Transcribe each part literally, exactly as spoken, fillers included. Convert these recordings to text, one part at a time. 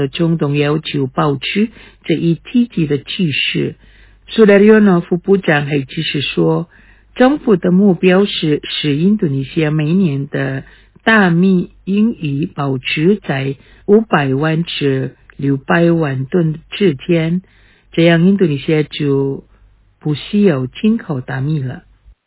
中东要求保持这一积极的趋势。苏达里亚诺副部长还指示说，政府的目标是使印度尼西亚每年的大米盈余保持在五百万至六百万吨之间，这样印度尼西亚就不需要进口大米了。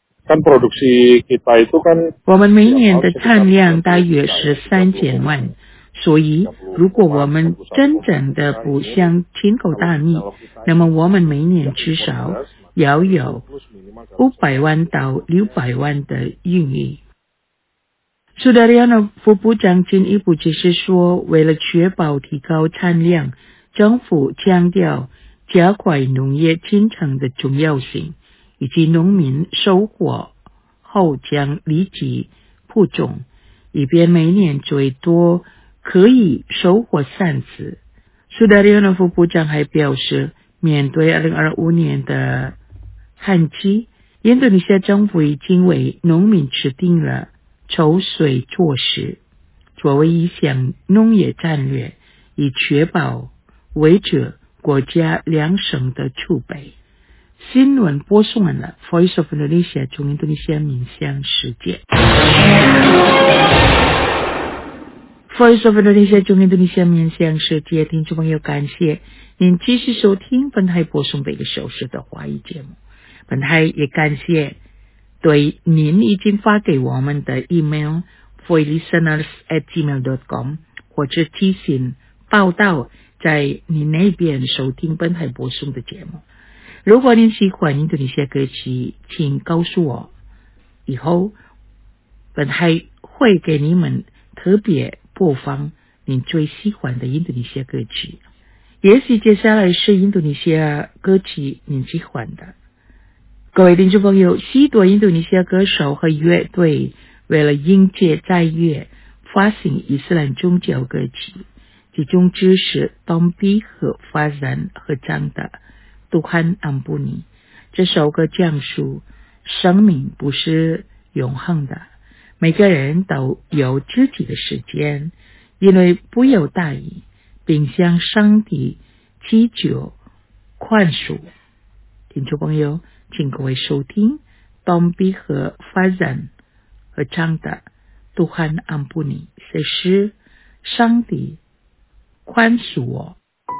我们每年的产量大约是三千万，所以如果我们真正的不想进口大米，那么我们每年至少要有五百万到六百万的盈余。苏达里亚诺副部长进一步解释说，为了确保提高产量，政府强调加快农业进程的重要性，以及农民收获后将立即播种，以便每年最多可以收获三次。苏达里亚诺副部长还表示，面对二零二五年的旱季，印度尼西亚政府已经为农民制定了抽水措施，作为一项农业战略，以确保维持国家粮食的储备。新闻播送完了 Voice of Indonesia 中印度尼西亚民乡世界。Voice of Indonesia 中印度尼西亚民乡世界听众朋友，感谢您继续收听本台播送的一个小时的华语节目。本台也感谢对您已经发给我们的 email voilisteners at gmail dot com 或者提醒报道在您那边收听本台播送的节目。如果您喜欢印度尼西亚歌曲，请告诉我，以后本台会给你们特别播放您最喜欢的印度尼西亚歌曲。也许接下来是印度尼西亚歌曲您喜欢的。各位听众朋友，许多印度尼西亚歌手和乐队为了迎接在月发行伊斯兰宗教歌曲，其中之是东比和发展合唱的Tuhan Ampuni。这首歌讲述生命不是永恒的，每个人都有自己的时间，因为不要大意，并向上帝祈求宽恕。听众朋友，请各位收听东比和发展合唱的Tuhan Ampuni，这是上帝宽恕我。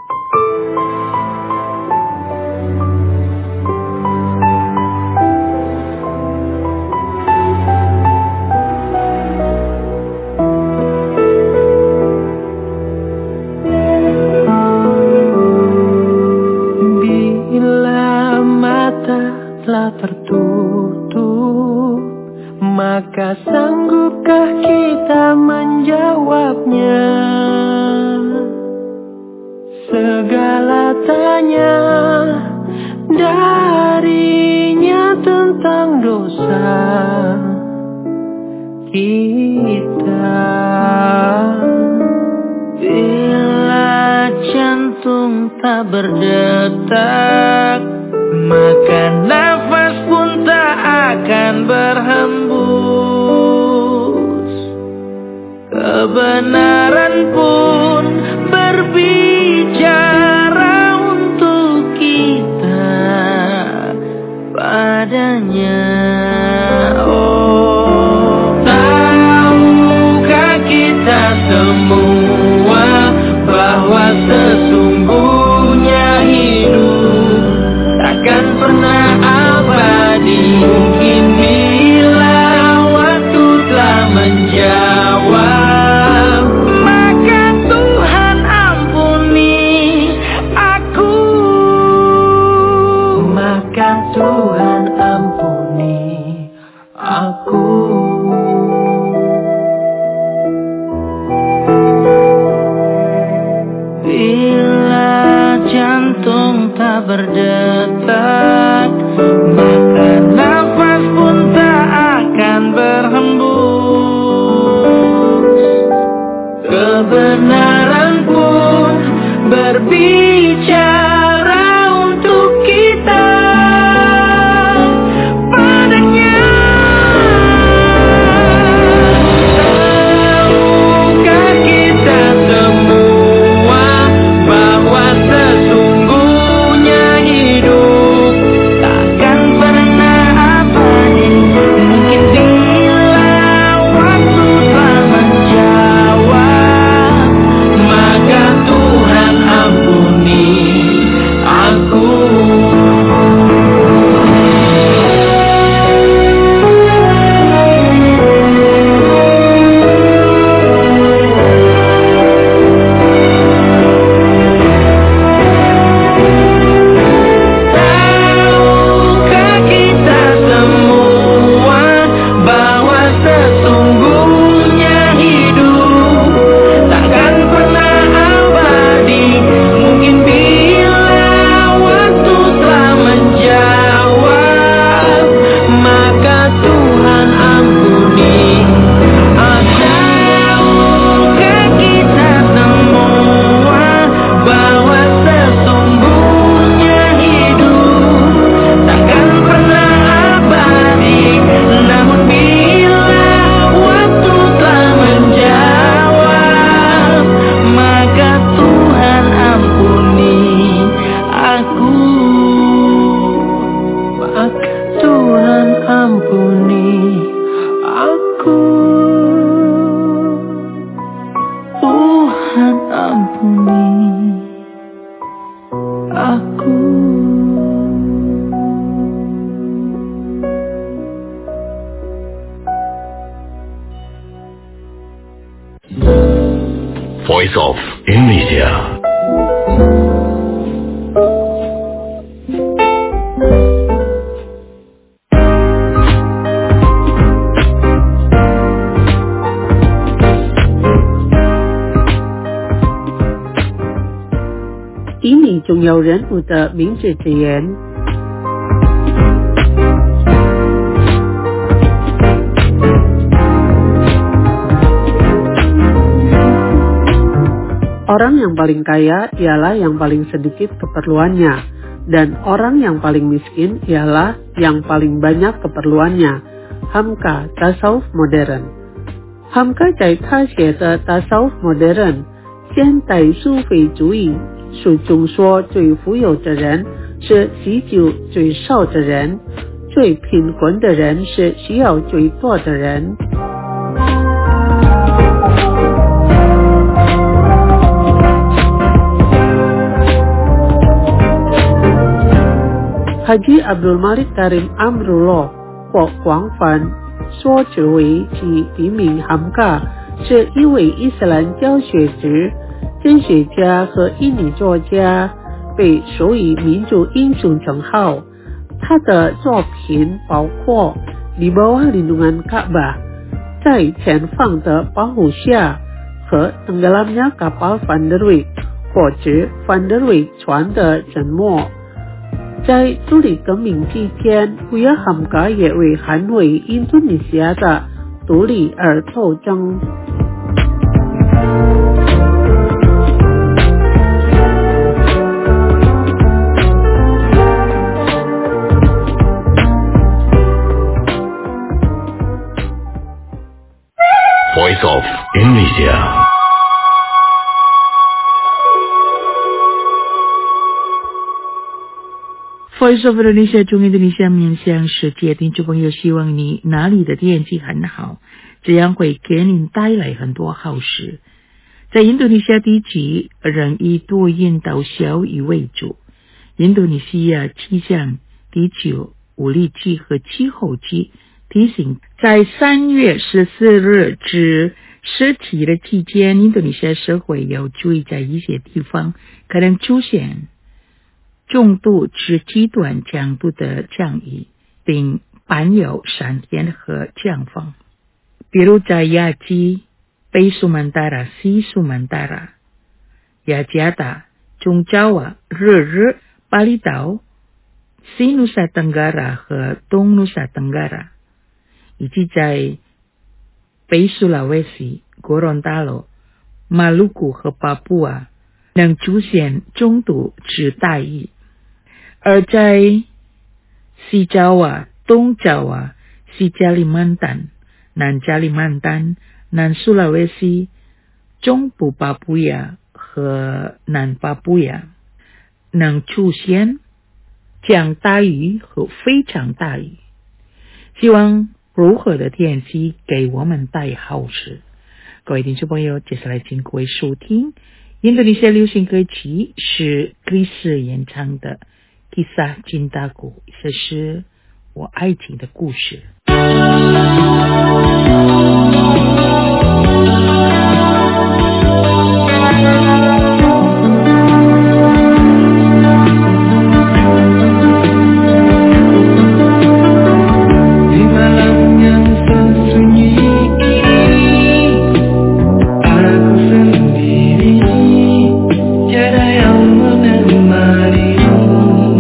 Tertutup, maka sanggupkah kita menjawabnya? Segala tanya darinya tentang dosa kita. Bila jantung tak berdetak, maka nafas pun tak akan berhembus. Kebenaran pun berbicara untuk kita padanya. Oh, tahukah kita semua bahwa sesungguhnya hidup takkan pernah abadi. Mungkin bila waktu telah menjawab, maka Tuhan ampuni aku. Maka Tuhan ampuni aku. Bila jantung tak berdetak, maka nafas pun tak akan berhembus. Kebenaran pun berbicara untuk kita padanya. Tahukah kita semua Indonesia. 以你重要人物的名字之言。Orang yang paling kaya ialah yang paling sedikit keperluannya, dan orang yang paling miskin ialah yang paling banyak keperluannya. Hamka Tasawuf Modern. Hamka 在他写的 Tasawuf Modern 现代苏菲主义书中说，最富有的人是需求最少的人，最贫困的人是需要最多的人。Haji Abdul Malik Karim Amrullah 或广泛说之为其笔名hamka，是一位伊斯兰教学者、哲学家和印尼作家，被授予民族英雄称号。他的作品包括《Di bawah lindungan Ka'bah》在前方的保护下和tenggelamnya kapal Van der Wijk 或者 Van der Wijk 船的沉没。在独立革命期间，维尔hamka也为捍卫印度尼西亚的独立而斗争。 Voice of Indonesia. Voice of Indonesia 中印度尼西亚面向世界听众朋友，希望你哪里的天气很好，这样会给你带来很多好事。在印度尼西亚地区仍以多云到小雨为主。印度尼西亚气象地球物理局和气候局提醒，在三月十四日至十七日期间，印度尼西亚社会要注意在一些地方可能出现中度至极端强度的降雨，并伴有闪电和强风。比如在雅基、北苏门答腊、西苏门答腊、雅加达、中爪哇、日日、巴厘岛、西努萨登嘎拉和东努萨登嘎拉，以及在北苏拉威西、哥伦达罗、马鲁古和巴布亚能出现中度至大雨。而在西爪哇、东爪哇、西加里曼丹、南加里曼丹、南苏拉威西、中部巴布亚和南巴布亚能出现降大雨和非常大雨。希望如何的天气给我们带好事。各位听众朋友，接下来请各位收听印度尼西亚流行歌曲，是 Chris 演唱的Kisah Cintaku， 这是我爱情的故事。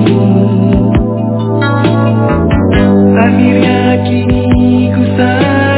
Akhirnya kini ku sadar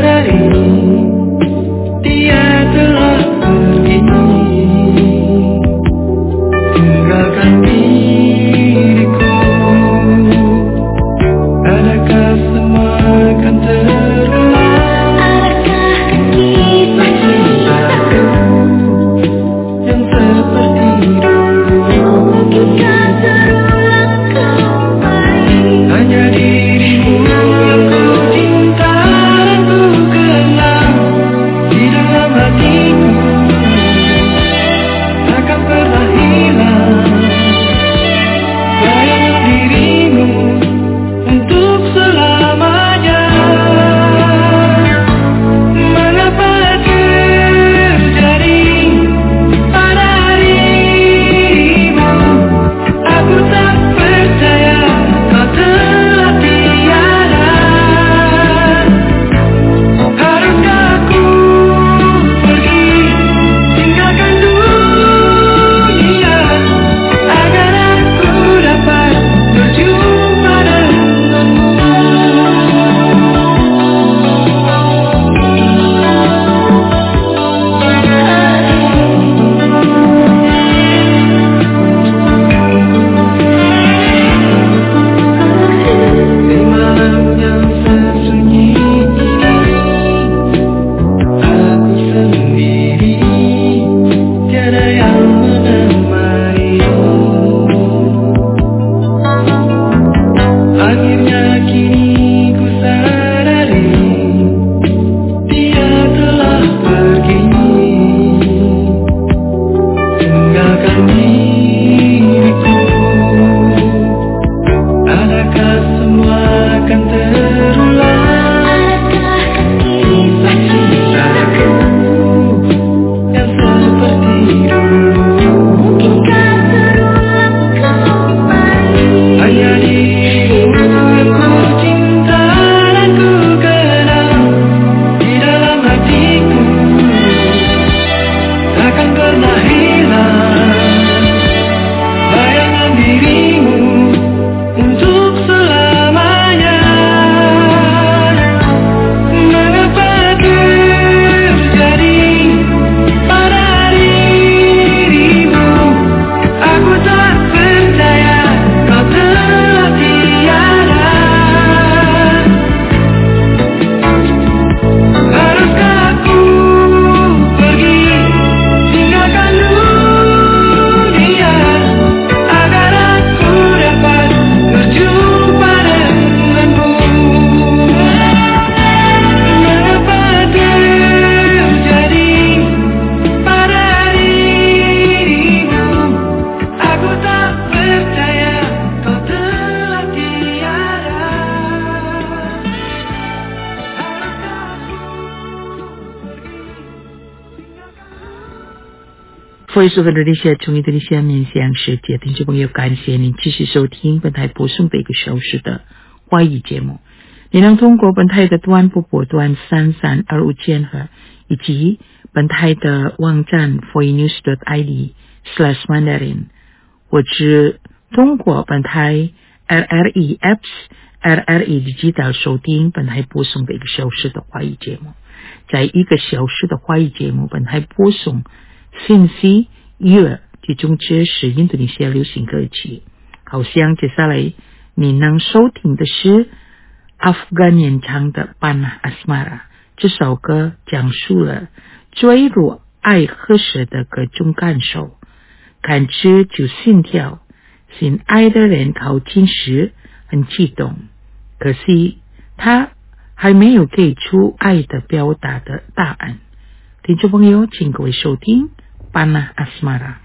Voice of Indonesia 从印度尼西亚面向世界，听众朋友，感谢您继续收听本台播送的一个小时的华语节目。你能通过本台的短波波段三三二五千赫，以及本台的网站 voinews dot I D slash mandarin， 或者通过本台 R R E apps、R R E Digital 收听本台播送的一个小时的华语节目。在一个小时的华语节目，本台播送信息、娱乐，其中这是印度尼西亚流行歌曲。好像接下来你能收听的是阿富汗演唱的《Panah Asmara》，这首歌讲述了坠入爱河时的各种感受，感知就心跳，心爱的人靠近时很激动，可惜他还没有给出爱的表达的答案。听众朋友，请各位收听《Panah Asmara》。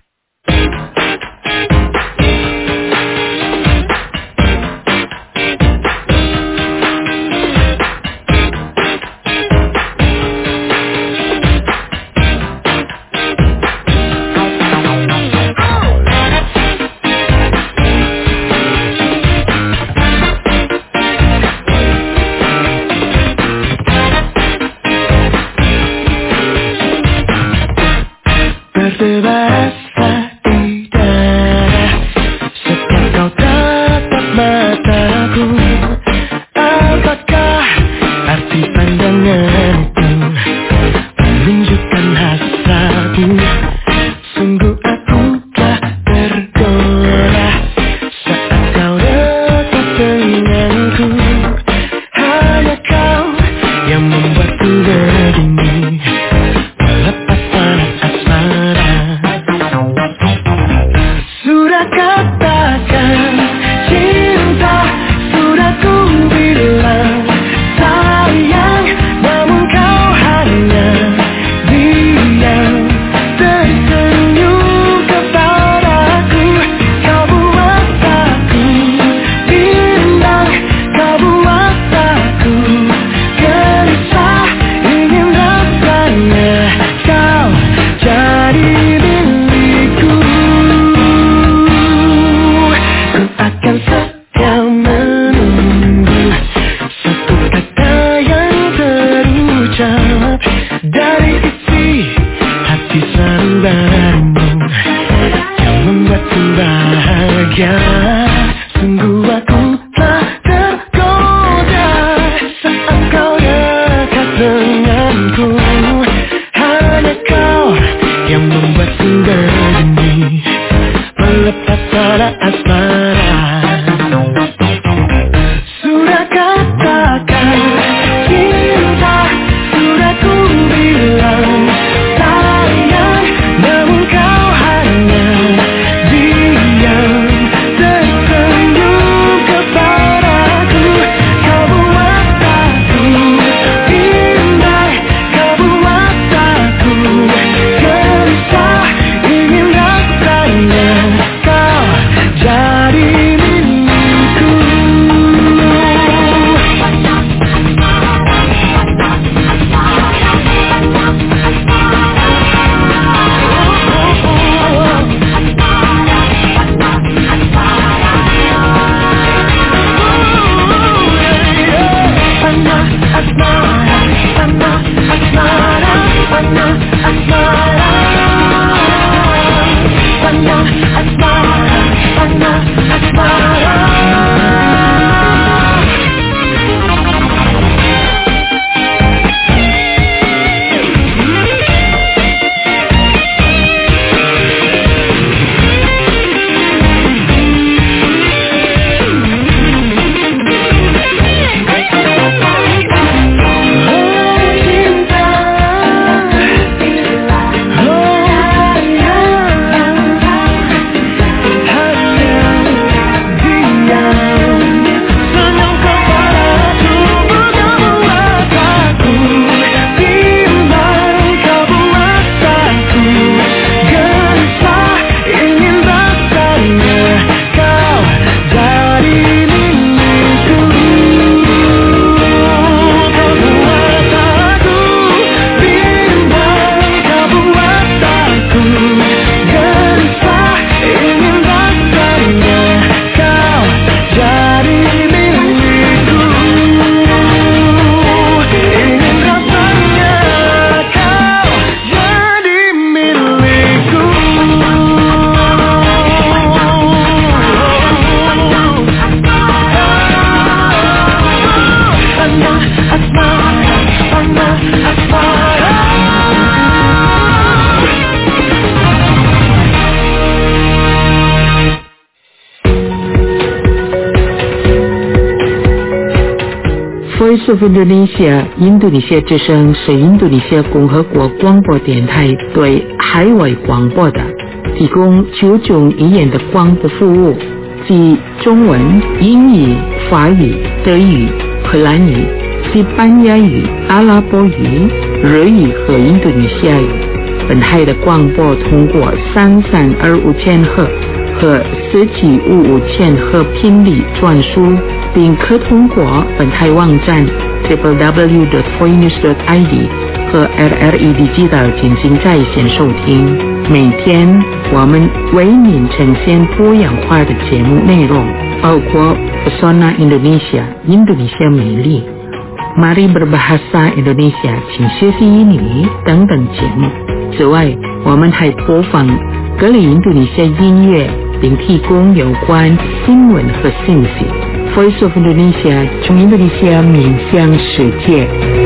Sayang, namun kau hanya diam, terkenal Voice of Indonesia 印度尼西亚之声是印度尼西亚共和国广播电台对海外广播的提供九种语言的广播服务，即中文、英语、法语、德语、荷兰语、西班牙语、阿拉伯语、日语和印度尼西亚语。本台的广播通过三三二五千赫和四七五五千赫频率传输，并可通过本台网站 double-u double-u double-u dot voinews dot i d 和 L R E Digital 进行在线收听。每天我们为您呈现多样化的节目内容，包括 Pesona Indonesia 印度尼西亚美丽、Mari Berbahasa Indonesia 请学习英语等等节目。此外，我们还播放各类印度尼西亚音乐，并提供有关新闻和信息。Voice of Indonesia 从印度尼西亚面向世界。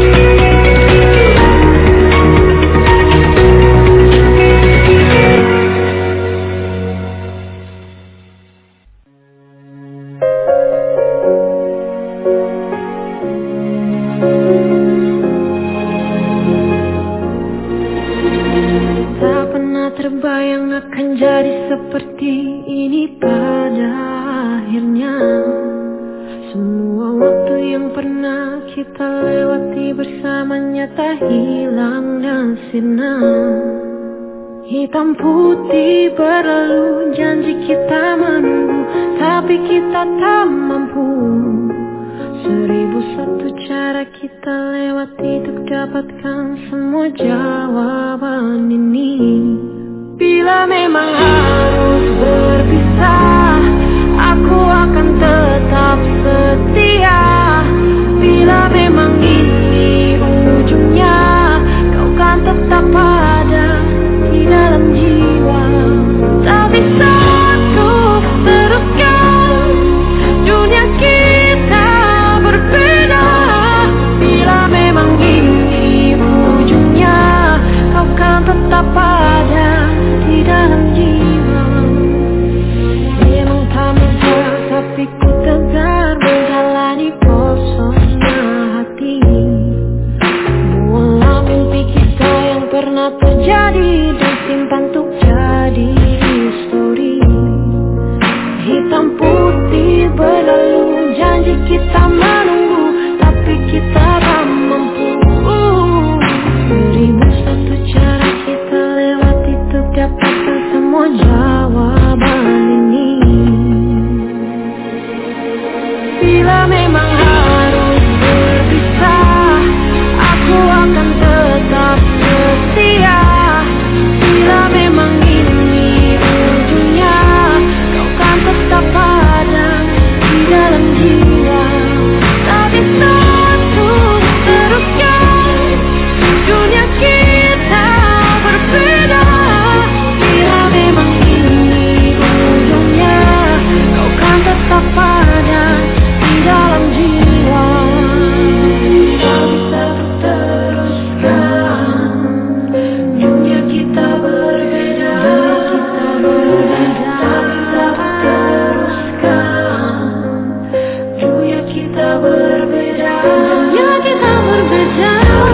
Terbayang akan jadi seperti ini pada akhirnya. Semua waktu yang pernah kita lewati bersamanya tak hilang dan sirna. Hitam putih berlalu, janji kita menunggu, tapi kita tak mampu. Seribu satu cara kita lewati untuk dapatkan semua jawaban ini. Bila memang harus berpisah, aku akan tetap setia. Bila memang ini ujungnya, kau kan tetap ada di dalam jiwa. Tak bisa ku teruskan, dunia kita berbeda. Bila memang ini ujungnya, kau kan tetap ada di dalam jiwa. Memang tak mudah, tapi ku tegar menjalani kosongnya hati. Buanglah mimpi kita yang pernah terjadi dan simpan untuk jadi histori. Hitam putih berlalu, janji kita menunggu, tapi kita tak mampu. Seribu satu cara kita lewati untuk dapatkan semua jawaban ini. Bila memang harus berpisah, aku akan tetap setia. Bila memang ini ujungnya, kau kan tetap ada di dalam jiwa. Tak bisa ku teruskan, dunia kita berbeda. Bila memang ini ujungnya, kau kan tetap ada di dalam jiwa. Tak bisa ku teruskan, dunia kita berbeda. Kita berbeda. Tak bisa ku teruskan, dunia kita berbeda. Dunia kita berbeda.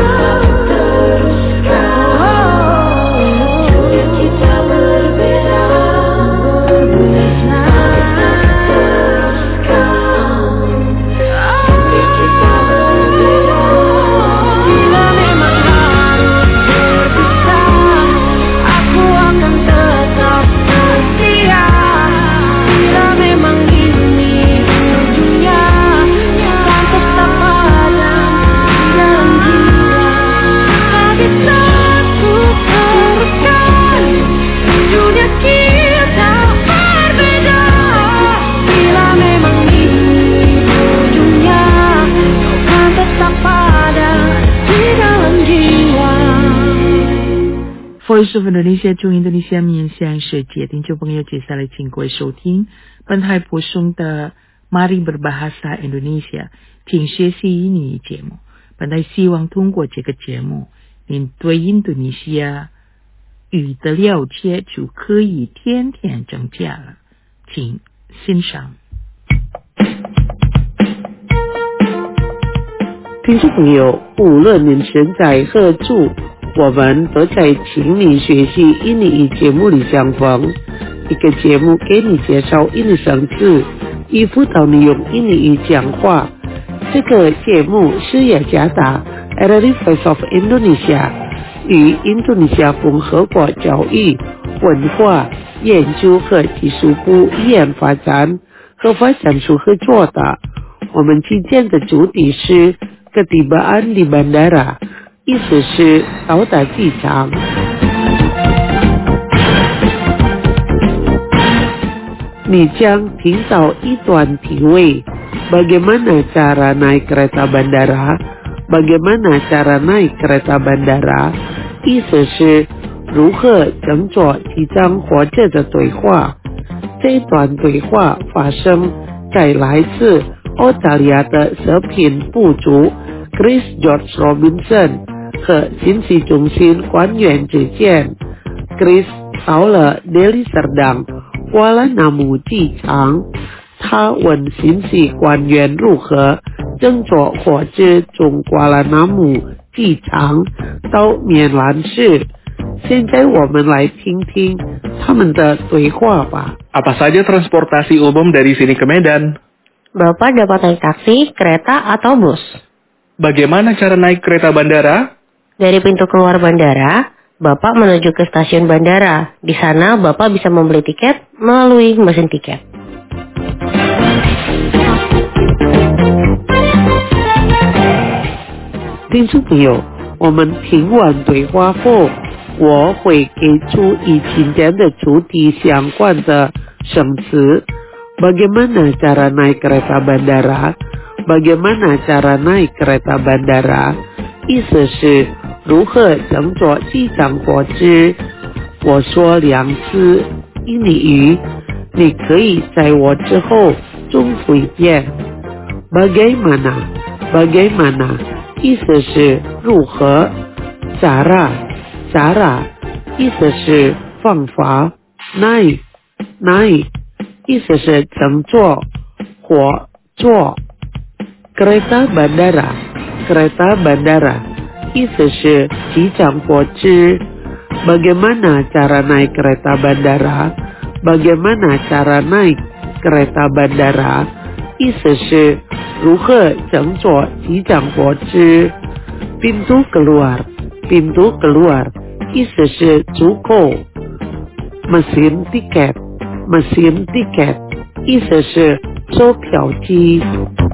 Voice of Indonesia 中印度尼西亚面向世界，听众朋友，接下来请各位收听本台播送的 Mari Berbahasa Indonesia 请学习英语节目。本台希望通过这个节目，您对印度尼西亚语的了解就可以天天增加了，请欣赏。 听众朋友，无论您身在何处，我们都在请你学习印尼语节目里相逢。一个节目给你介绍印尼生字，以辅导你用印尼语讲话。这个节目是雅加达 R R I Voice of Indonesia 与印度尼西亚共和国教育、文化、研究和技术部语言发展和发展署合作的。我们今天的主题是 Ketibaan di Bandara， 意思是到达机场。你将听到一段题为 Bagaimana cara naik kereta bandara？ Bagaimana cara naik kereta bandara？ 意思是如何乘坐机场火车的对话。这段对话发生在来自澳大利亚的食品部主 Chris George Robinson 和信息中心官员之间。 Chris 到了Deli Serdang瓜拉纳姆机场，他问信息官员如何乘坐火车从瓜拉纳姆机场到棉兰市。现在我们来听听他们的对话吧。 Apa saja transportasi umum dari sini ke Medan? Bapak dapat naik taksi, kereta, atau bus. Bagaimana cara naik kereta bandara? Dari pintu keluar bandara, Bapak menuju ke stasiun bandara. Di sana Bapak bisa membeli tiket melalui mesin tiket. 听众朋友，我们听完对话后，我会给出与今天的主题相关的生词。Bagaimana cara naik kereta bandara？ Bagaimana cara naik kereta bandara？ 意思是如何乘坐机场火车。我说两次印尼语，你可以在我之后重复一遍。Bagaimana？ Bagaimana？ 意思是如何。cara cara 意思是方法。naik naik 意思是乘坐或坐。kereta bandara kereta bandara 意思是机场火车。Bagaimana cara naik kereta bandara？ Bagaimana cara naik kereta bandara？ 意思是如何乘坐机场火车。Pintu keluar pintu keluar 意思是出口。Mesin tiket mesin tiket 意思是售票机。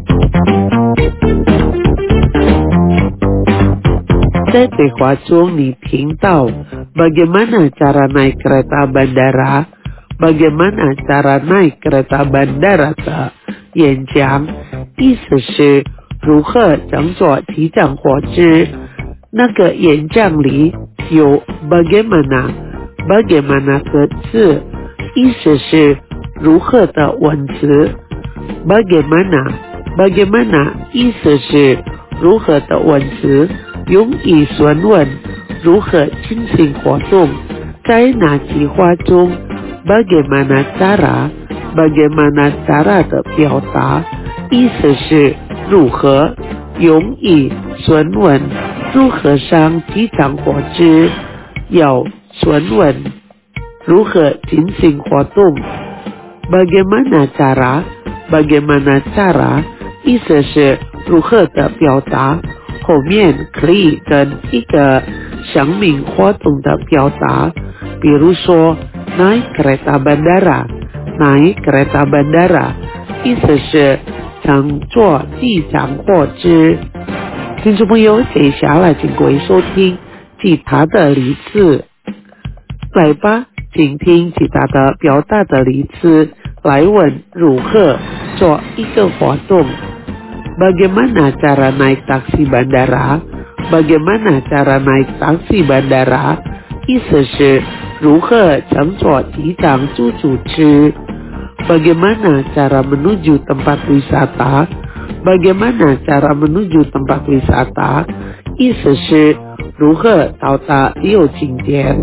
在对话中你听到 Bagaimana cara naik kereta bandara？ Bagaimana cara naik kereta bandara 的演讲，意思是如何乘坐机场火车。那个演讲里有 Bagaimana Bagaimana 个字，意思是如何的文词。Bagaimana Bagaimana 意思是如何的文词，用以询问如何进行活动。在那句话中 Bagaimana cara Bagaimana cara 的表达，意思是如何，用以询问如何上机场火车，要询问如何进行活动。Bagaimana cara Bagaimana cara 意思是如何的表达，后面可以跟一个生命活动的表达，比如说 naik kereta bandara naik kereta bandara 意思是乘坐机场火车。听众朋友，接下来请各位收听其他的例子。来吧，请听其他的表达的例子来问如何做一个活动。Bagaimana cara naik taksi bandara？ Bagaimana cara naik taksi bandara？ 意思是如何乘坐机场出租车。Bagaimana cara menuju tempat wisata？ Bagaimana cara menuju tempat wisata？ 意思是如何到达旅游景点。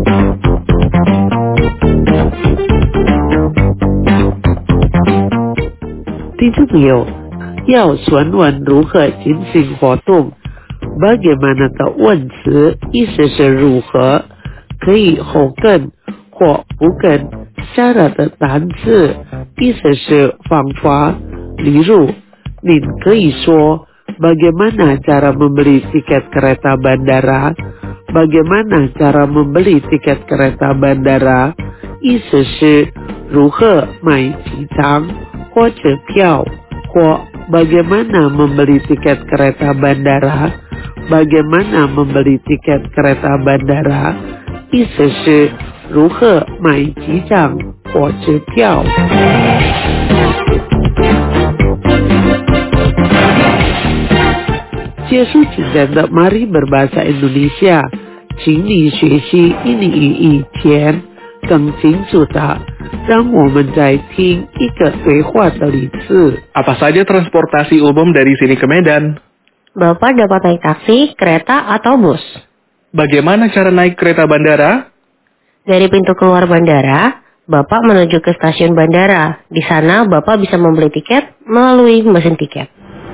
听众朋友，要询问如何进行活动， bagaimana 的问词意思是如何，可以后跟或不跟 syarat 的单词意思是方法。例如，您可以说 bagaimana cara membeli tiket kereta bandara， bagaimana cara membeli tiket kereta bandara 意思是如何买机场或者票，或 bagaimana membeli tiket kereta bandara， bagaimana membeli tiket kereta bandara 意思是如何买机场或者票。结束今天的 Mari Berbahasa Indonesia， 请你学习印尼语以前更清楚的，让我们再听一个对话的例子。 Apa saja transportasi umum dari sini ke Medan? Bapak dapat naik taksi, kereta, atau bus. Bagaimana cara naik kereta bandara? Dari pintu keluar bandara, Bapak menuju ke stasiun bandara. Di sana Bapak bisa membeli tiket melalui mesin tiket.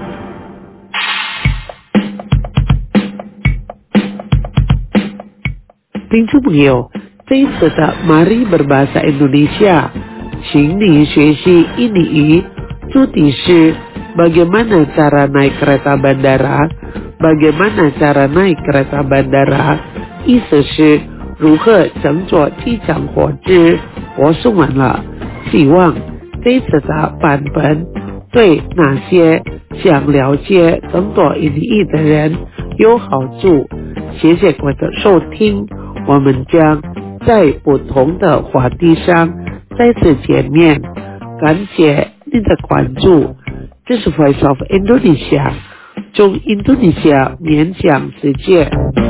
听众朋友，这一次的 Mari Berbahasa Indonesia， 请你学习印尼语，主题是 bagaimana cara naik kereta bandara， bagaimana cara naik kereta bandara 意思是如何乘坐机场火车。我说完了，希望这一次的版本对那些想了解更多印尼语的人有好处。谢谢各位的收听，我们将在不同的话题上再次见面，感谢您的关注。这是 Voice of Indonesia， 从印度尼西亚面向世界。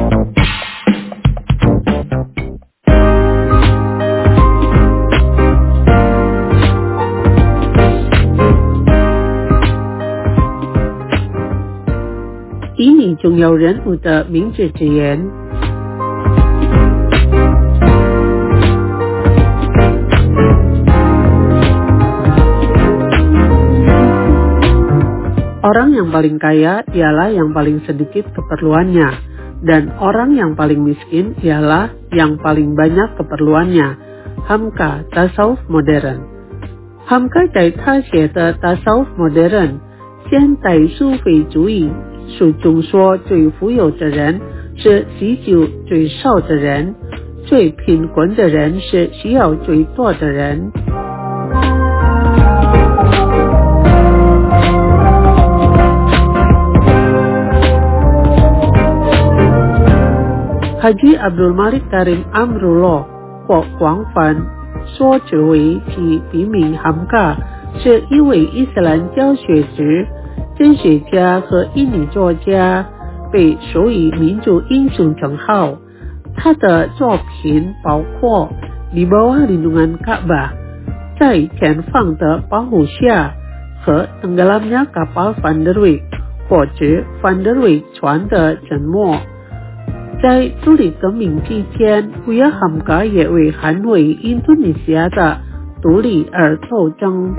印尼重要人物的名字之言。Orang yang paling kaya ialah yang paling sedikit keperluannya, dan orang yang paling miskin ialah yang paling banyak keperluannya. Hamka Tasawuf Modern。 Hamka 在他写的 Tasawuf Modern 现代苏菲主义书中说，最富有的人是需求最少的人，最贫困的人是需要最多的人。Haji Abdul Malik Karim Amrullah 或广泛说之为其笔名 Hamka， 是一位伊斯兰教学者、哲学家和印尼作家，被授予民族英雄称号。他的作品包括《Di bawah lindungan Ka'bah》、在前方的保护下和 Tenggelamnya kapal Van der Wijk 或者 Van der Wijk 船的沉没。在独立革命期间，Buya Hamka 也为捍卫印度尼西亚的独立而斗争。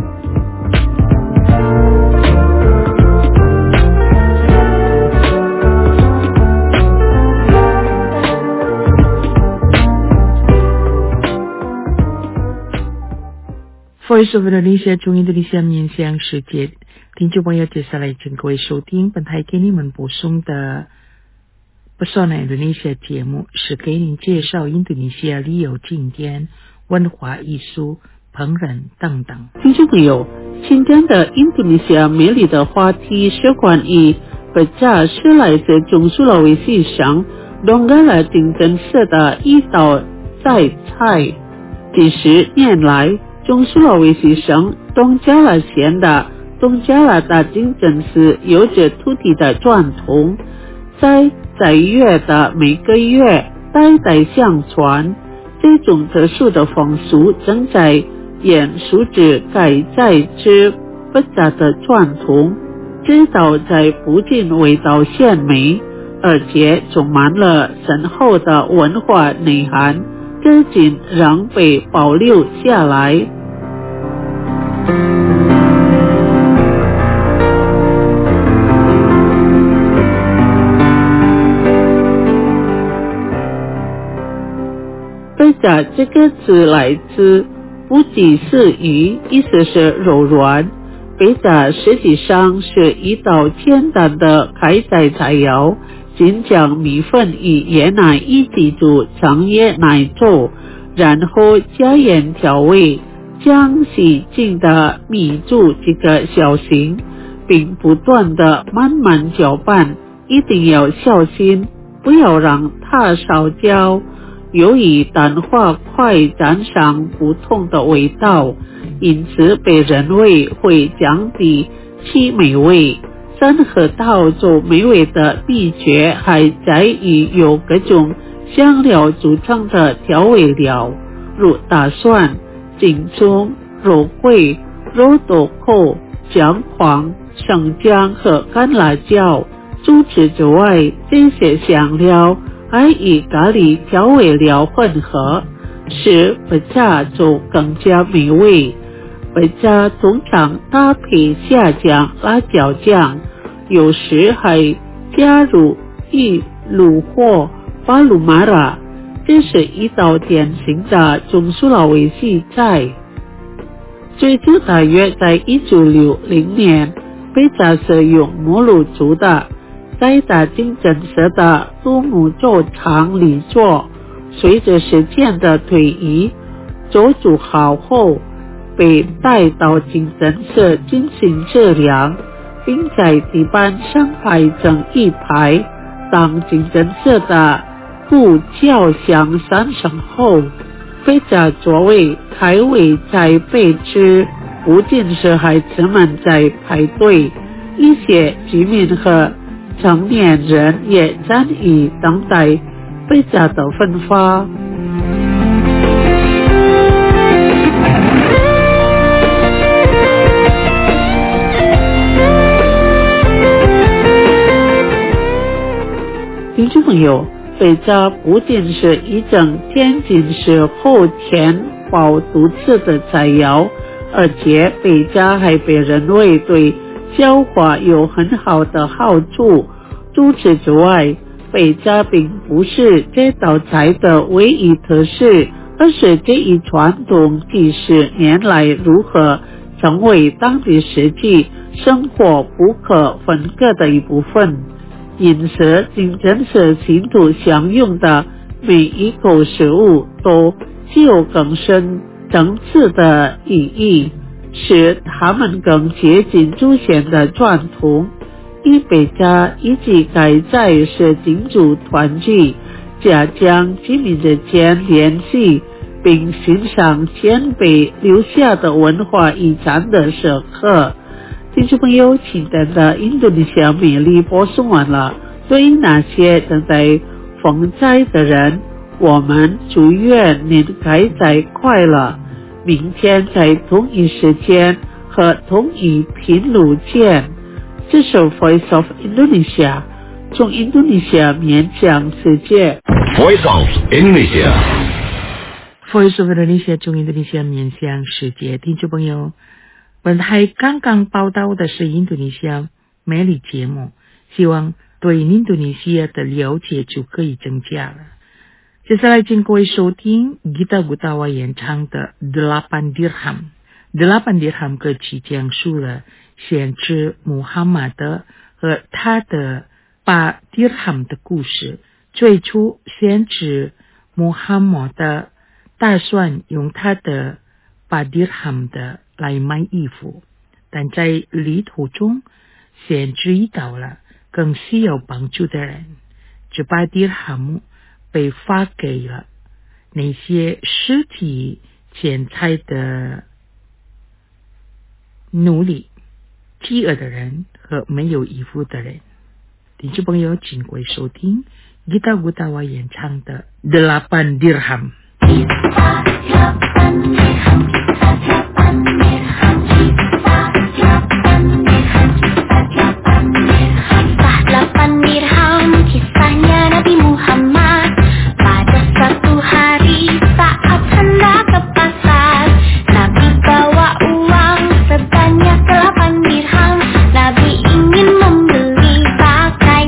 Voice of Indonesia 从印度尼西亚面向世界，听众朋友，接下来请各位收听本台给你们播送的Pesona Indonesia 节目，是给您介绍印度尼西亚旅游景点、文化艺术、烹饪等等。 听众朋友，今天的印度尼西亚美丽的话题是关于北加是来自中苏拉威西省Donggala丁真市的一道菜菜。几十年来，中苏拉威西省东加拉县的东加拉大金真市有着土地的传统，在在月的每个月代代相传，这种特殊的风俗正在延续着改在之不杂的传统，直到在不仅味道鲜美，而且充满了深厚的文化内涵，至今仍被保留下来。 甲这个字来自不济是鱼，意思是柔软。贝甲实际上是一道简单的开斋菜肴，仅将米粉与椰奶一起煮成椰奶粥，然后加盐调味，将洗净的米煮几个小形，并不断的慢慢搅拌，一定要小心，不要让它烧焦，由于蛋花快沾上不同的味道，因此被认为会降低其美味。三合道做美味的秘诀还在于有各种香料组成的调味料，如大蒜、京葱、肉桂、肉豆蔻、姜黄、生姜和干辣椒。除此之外，这些香料还与咖喱调味料混合，使白炸粥更加美味。白炸通常搭配虾酱、辣椒酱，有时还加入玉卤或巴鲁马拉，这是一道典型的中苏拉维西菜。最初大约在一九六零年，白炸是用母乳煮的，在大金针色的独木粥厂里做，随着时间的推移，粥煮好后被带到金针色进行测量，并在地板上排成一排。当金针色的布较向上升后，白炸作为开胃菜备吃，不仅是孩子们在排队，一些居民和成年人也参与等待白炸的分发。听众朋友，白炸不仅是一种天津市后填饱肚子的菜肴，而且白炸还被认为对消化有很好的好处。除此之外，白炸并不是这道菜的唯一特色，而是这一传统几十年来如何成为当地实际生活不可分割的一部分。因此，金针色信徒享用的每一口食物都具有更深层次的意义，使他们更接近祖先的传统。以白炸以及开斋是金主团聚，加强居民之间联系，并欣赏前辈留下的文化遗产的时刻。听众朋友，今天的印度尼西亚美丽播送完了。对于那些正在封斋的人，我们祝愿您开斋快乐。明天在同一时间和同一频率见。这是 Voice of Indonesia， 从印度尼西亚面向世界。 Voice of Indonesia， Voice of Indonesia 从印度尼西亚面向世界。听众朋友，本台刚刚报道的是印度尼西亚美丽节目，希望对印度尼西亚的了解就可以增加了。接下来请各位收听Gita Gutawa演唱的 Delapan Dirham。Delapan Dirham 歌曲讲述了先知穆罕默德和他的八 dirham 的故事。最初先知穆罕默德打算用他的八 dirham 的来买衣服，但在旅途中先知遇到了更需要帮助的人，这八 dirham 被发给了那些实体钱财的奴隶、饥饿的人和没有衣服的人。听众朋友，请各位收听Gita Gutawa演唱的 Delapan Dirham。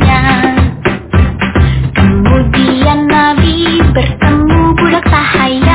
Bertemu budak sahaya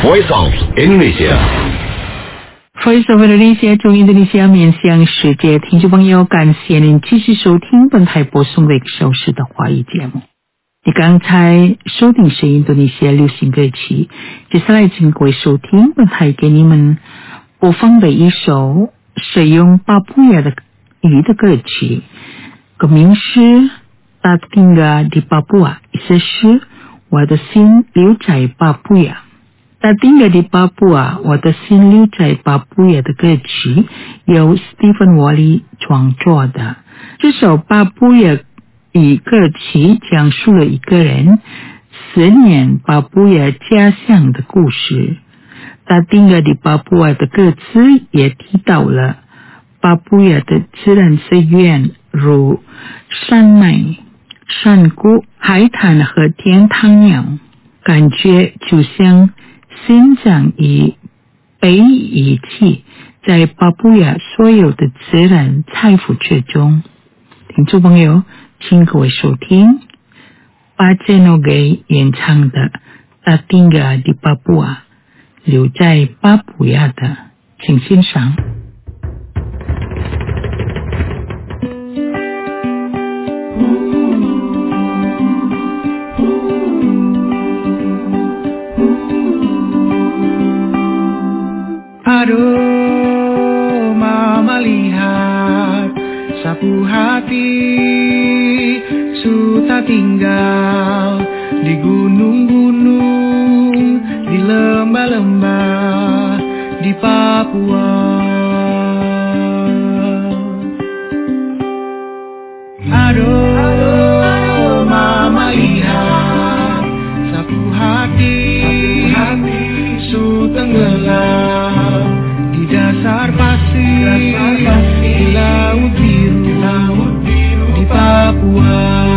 Voice of Indonesia。 Voice of Indonesia 中印度尼西亚面向世界听众朋友，感谢您继续收听本台播送的一个小时的华语节目。你刚才收听是印度尼西亚流行歌曲，接下来请各位收听本台给你们播放的一首使用巴布亚的语的歌曲，歌名是《Tak Tinggal di Papua》，意思是我的心留在巴布亚。Tak Tinggal di Papua， 我的心留在巴布亚的歌曲由 Stephen Wally 创作的。这首巴布亚语歌曲讲述了一个人思念巴布亚家乡的故事。Tak Tinggal di Papua的歌词也提到了巴布亚的自然资源，如山脉、山谷、海滩和天堂样，感觉就像心脏已被遗弃在巴布亚所有的自然财富之中。听众朋友，请各位收听巴杰诺给演唱的《Tak Tinggal di Papua》，留在巴布亚的，请欣赏。 Aduh, mama lihat sapu hati sudah tinggal di gunung-gunung, di lembah-lembah, di Papua. Aduh, aduh mama lihat sapu hati su tenggelam di dasar pasir, di laut biru, di Papua.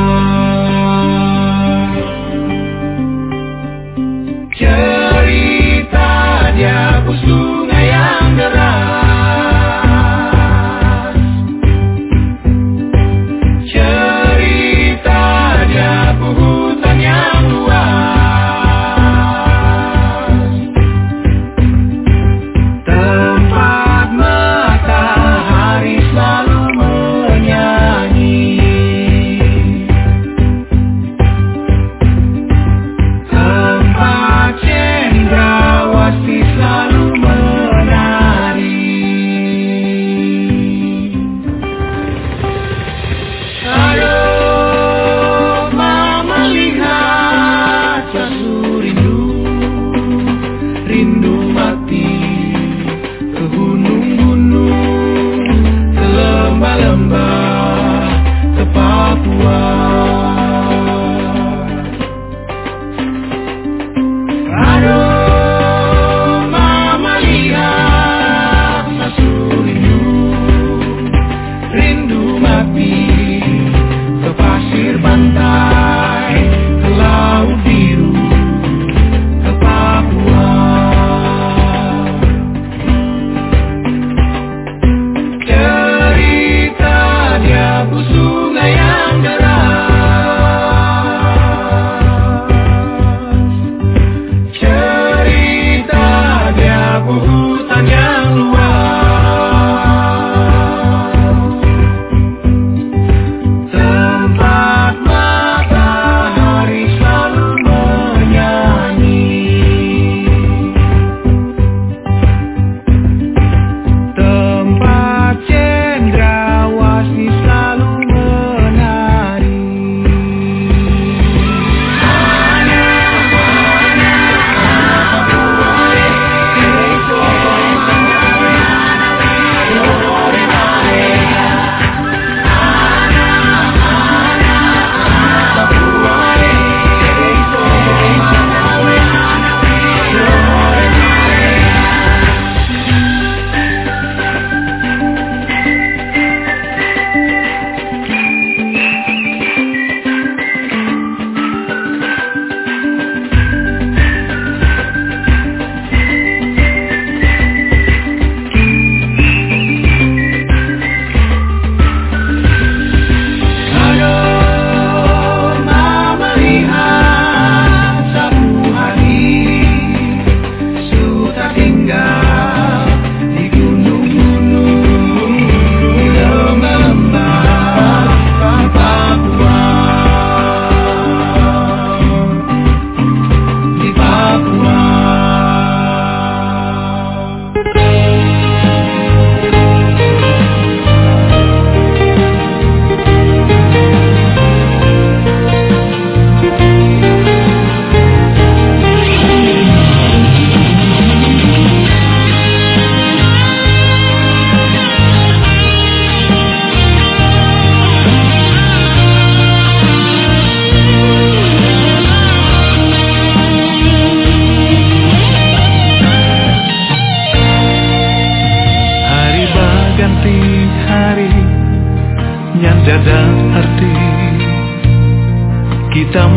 Cerita dia sungai yang deras, cerita dia hutan yang luas, tempat matahari selalu menyanyi, tempat cendrawasih selalu menyanyi.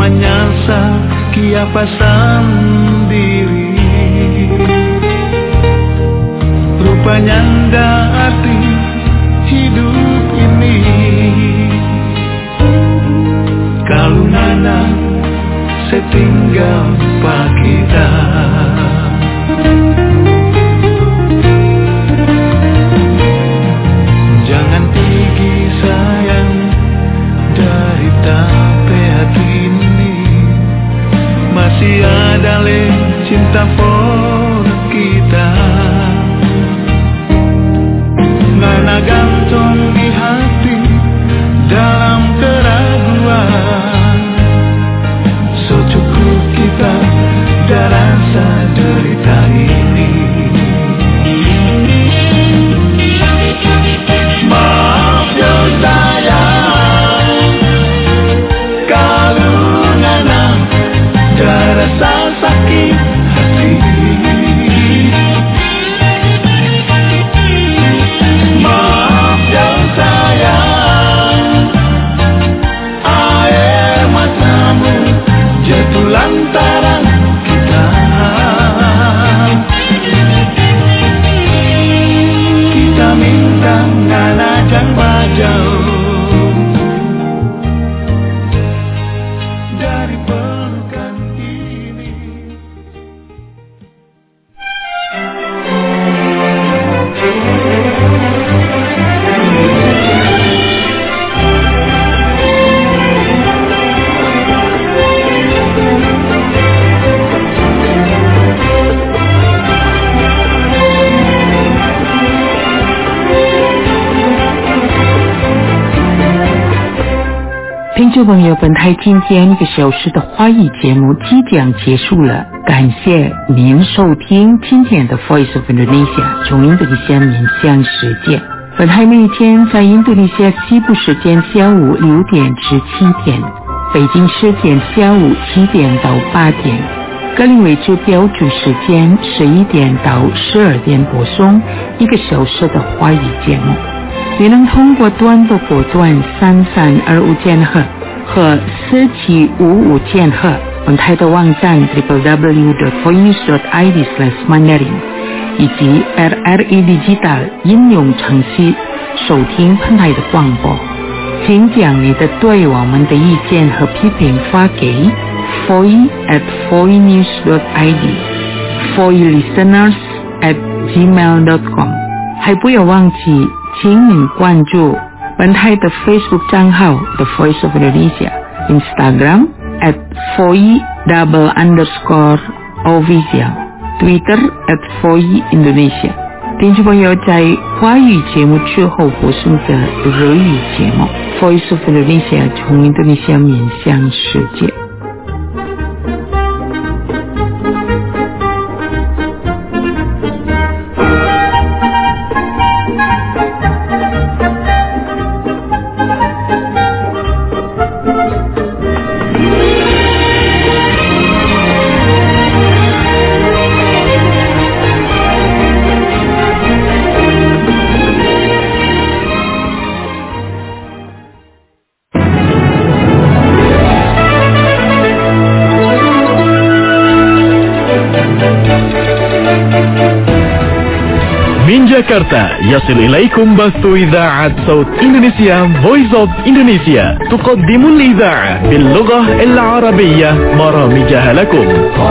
menyasar kiapasan diri. Rupanya nggak arti hidup ini kalau nana setinggal pak kita. Jangan pergi sayang dari tape hati ini, masih ada le cinta for kita. Nana gantung di hati dalam keraguan, so cukup kita dah rasa derita ini. Maaf ya sayang, kalau Nana dah rasa sakit hati. Maaf ya sayang, air matamu jatuh lantaran kita. Kita minta Nana jangan jauh dari pelukan ini. 听众朋友，本台今天一个小时的华语节目即将结束了，感谢您收听今天的 Voice of Indonesia 从印度尼西亚面向世界。本台每天在印度尼西亚西部时间下午六点至七点，北京时间下午七点到八点，格林威治标准时间十一点到十二点播送一个小时的华语节目。也能通过短波波段三三二五千赫和四七五五千赫，本台的网站 double-u double-u double-u dot voinews dot i d slash mandarin 以及 R R E Digital 应用程序收听本台的广播。请将你的对我们的意见和批评发给 voice at voinews dot i d voice listeners at gmail dot com， 还不要忘记请您关注本台的 Facebook 账号 The Voice of Indonesia， Instagram at voice double underscore official， Twitter at voice Indonesia。 听众朋友，在华语节目之后播送的日语节目 Voice of Indonesia 从印度尼西亚面向世界。 Jakarta يصل إليكم بث إذاعة صوت إندونيسيا Voice of Indonesia تقدم الإذاعة باللغة العربية برامجها لكم.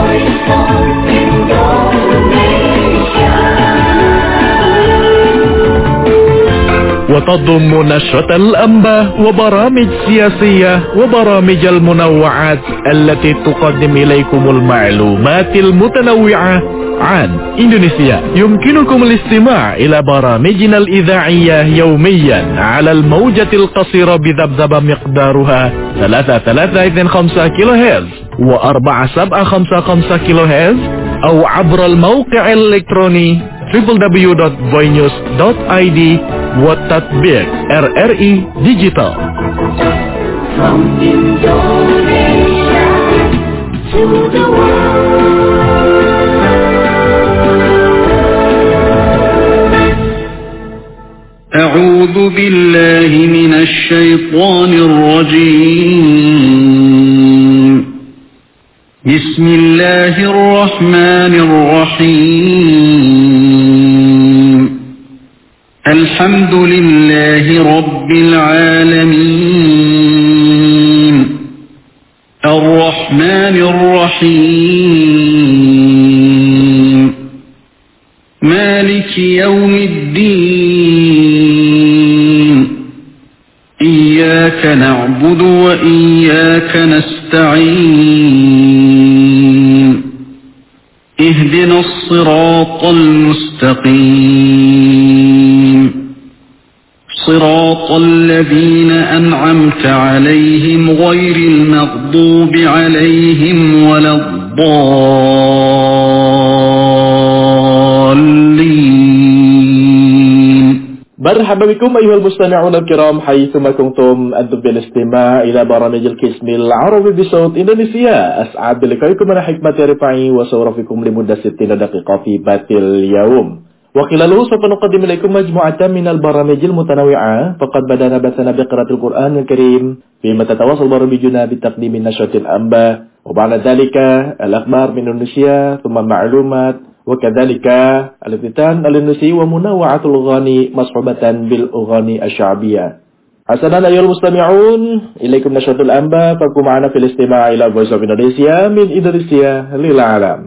وتضم نشرة الأنباء وبرامج سياسية وبرامج المنوعات التي تقدم إليكم المعلومات المتنوعة عن إندونيسيا. يمكنكم الاستماع إلى برامجنا الإذاعية يوميا على الموجة القصيرة بذبذبة مقدارها ثلاثة ثلاثة اثنين خمسة كيلو هرتز وأربعة سبعة خمسة خمسة كيلو هرتز أو عبر الموقع الإلكتروني double-u double-u double-u dot voinews dot i d وتطبيق R R E Digital. From Indonesia to the world. أعوذ بالله من الشيطان الرجيم. Bismillahirrahmanirrahim. Alhamdulillahi Rabbil Alamin. Ar-Rahmanir-Rahim. Maliki Yawmiddin. Iyyaka na'budu wa iyyaka nasta'in. Ihdinas siratal mustaqim. صراط الذين أنعمت عليهم غير المغضوب عليهم ولا الضالين. مرحبا بكم أيها المستمعون الكرام حيثما كنتم أنتم بالاستماع إلى برامج القسم العربي بصوت إندونيسيا. أسعد بلقائكم أنا حكمة رفاعي وسأرافقكم لمدة ستين دقيقة في بات اليوم. وخلاله سوف نقدم إليكم مجموعة من البرامج المتنوعة. فقد بدأنا بثنا بقراءة القرآن الكريم فيما تتواصل برامجنا بتقديم نشرة الأنباء وبعد ذلك الأخبار من إندونيسيا ثم معلومات وكذلك الافتتان الإندونيسي ومنوعة الأغاني مصحوبة بالأغاني الشعبية. حسنا أيها المستمعون إليكم نشرة الأنباء فكونوا معنا في الاستماع إلى Voice of Indonesia من إندونيسيا للعالم.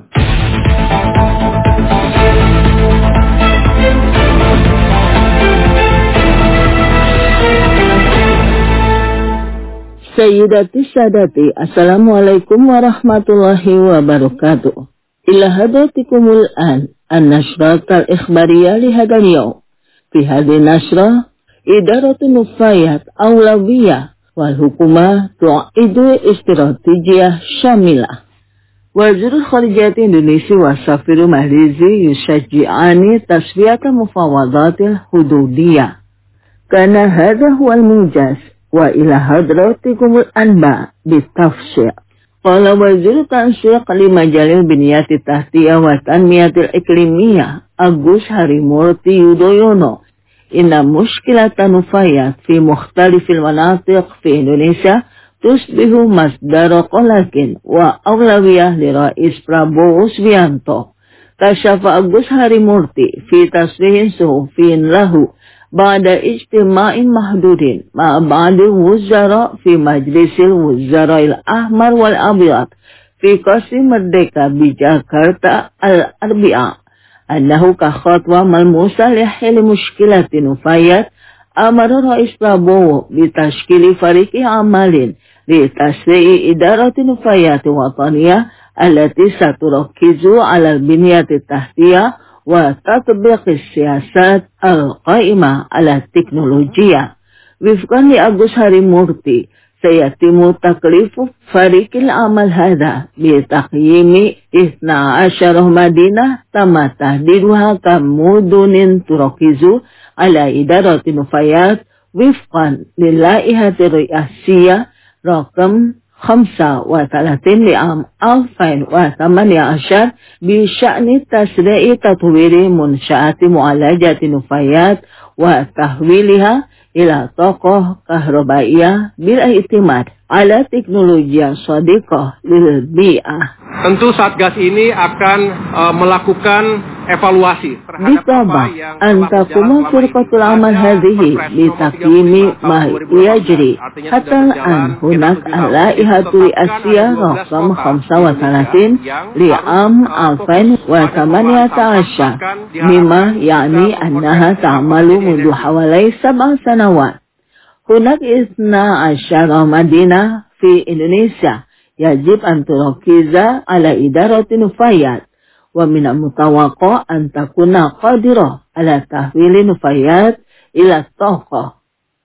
Sayyidati Sadati, Assalamualaikum warahmatullahi wabarakatuh. Ila hadratikumul an, an-nashrat al-ikhbariyah lihadal yawm. Fi hadhi nashra, idaratu nufayat awlawiyah wal hukumah tu'idu istiratijiyah syamilah. Wazirul Kharijat Indonesia wa Safiru Mahrizi yushaji'ani taswiyata mufawadatil hududiyah. Kana hadha huwal mujaz. Wa ila hadratikumul anba bitafsir. Qala wazir tansiq li majalil biniyati tahtiyah wa tanmiyatil iklimiyah Agus Harimurti Yudhoyono. Inna mushkilatan nufayat fi mukhtalifil manatiq fi Indonesia tusbihu masdara qalakin wa awlawiyah li Rais Prabowo Subianto. Kasyafa Agus Harimurti fi tasrihin suhufin lahu Ba'da ijtima'in mahdudin ma'a ba'di wuzara fi majlisil wuzara'il ahmar wal abyad fi Qasri Merdeka bi Jakarta al-Arbi'a annahu ka khatwa malmusa lihil mushkilati nufayat amara Rais Prabowo bi tashkili fariqi amalin li tasri'i idarati nufayati wataniyah allati saturakizu ala al-biniyati tahtiyah wa tatbiqis siyasat al-qaimah ala teknologiya. Wifqan li Agus Harimurti, sayatimu taklifu farikil amal hadha bi taqyimi isna asyarah Madinah tama tahdiduha kamudunin turakizu ala idarati nufayat wifqan lillaihati riyasiyah rakam khamsa wa talatin li'am alfain wa tamaniya asyar bi sya'ni tasri'i tatwiri munsya'ati mu'alajati nufayat wa tahwiliha ila tokoh kahrobaiyah bil i'timad ala teknologi sadiqah lil bi'ah. Tentu Satgas ini akan uh, melakukan evaluasi terhadap apa yang antakuma firqatul amal hadhihi bi taqyimi ma yajri hatta an hunak ala ihatu asya raqam khamsa wa thalathin li am alfain wa thamaniyata asyar mimma yani annaha ta'malu mundu hawalai sab'a sanawat. Hunak isna asyara Madinah fi Indonesia yajib an turakiza ala idarati nufayat wa min al-mutawaqqa an takuna qadirah ala tahwili nufayat ila taqah.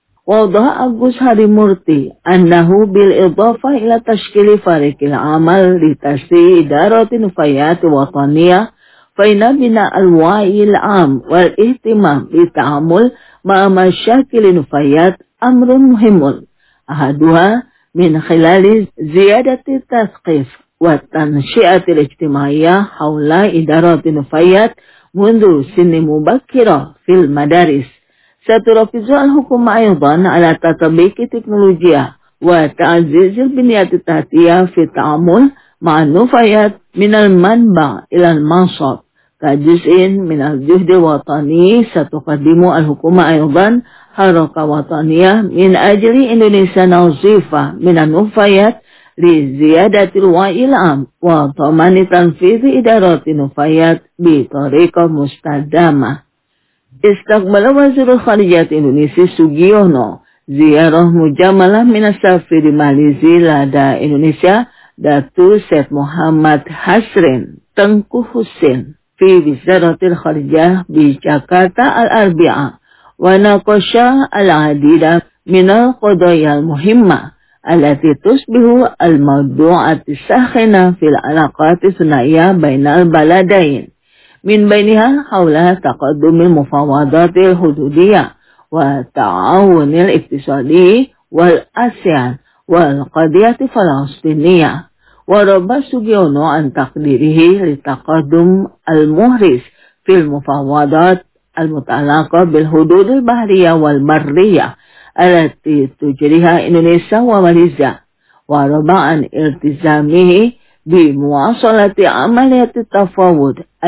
Wadaha Agus Harimurti annahu bil idafa ila tashkili fariqil amal li tasri idarati nufayat wataniyah fa inna bina al-wa'i al-am wal ihtimam bi ta'amul ma masyakil nufayat amrun muhimun. Ahaduha min khilali ziyadati tasqif wa tansyi'ati al-ijtimaiyah hawla idarati nufayat mundu sinni mubakkira fil madaris. Saturafizu al-hukum aydan ala tatabiki teknologiya wa ta'azizil biniyati tahtiyah fi ta'amul مع النفايات من المنبع إلى المنصب كجزء من الجهد الوطني. ستقدم الحكومة أيضا حركة وطنية من أجل إندونيسيا نظيفة من النفايات لزيادة الوعي العام وضمان تنفيذ إدارات النفايات بطريقة مستدامة. استقبل وزير الخارجية إندونيسيا سugiono زيارة مجملة من السفير ماليزي لدى إندونيسيا داتو سيد محمد حسرين تنكو حسين في وزارة الخارجية بجاكرتا الأربعاء، وناقش العديد من القضايا المهمة التي تشبه الموضوعات الساخنة في العلاقات الثنائية بين البلدين، من بينها حول تقدم المفاوضات الحدودية والتعاون الاقتصادي والآسيان والقضية الفلسطينية. ورغب سugiono عن تقديره للتقدم المهرس في المفاوضات المتعلقة بالحدود البحرية والبرية التي تجريها إندونيسيا وماليزيا، ورغب عن التزامه بمواصلة عملية التفاوض